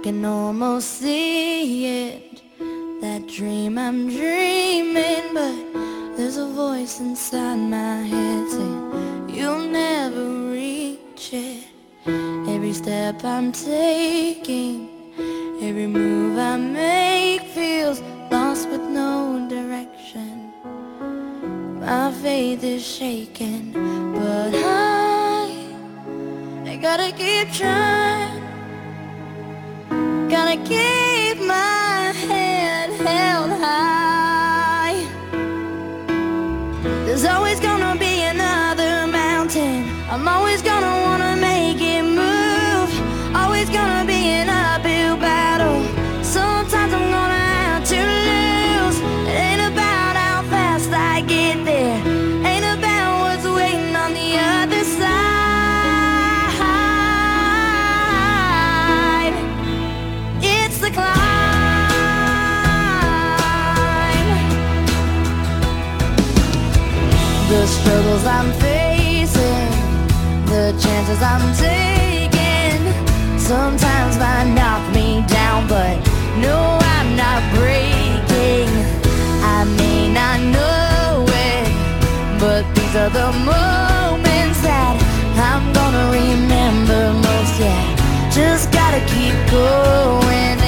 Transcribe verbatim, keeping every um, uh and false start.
can almost see it, that dream I'm dreaming, but there's a voice inside my head saying you'll never reach it. Every step I'm taking, every move I make feels lost with no direction. My faith is shaking, but I, I gotta keep trying. Gotta keep my head held high. There's always gonna be another mountain. I'm always gonna wanna make it move. Always gonna be an uphill battle. Sometimes I'm gonna have to lose. It ain't about how fast I get there, ain't about what's waiting on the other side. It's the climb. The struggles I'm facing, the chances I'm taking, sometimes might knock me down, but no, I'm not breaking. I may not know it, but these are the moments that I'm gonna remember most. Yeah, just gotta keep going.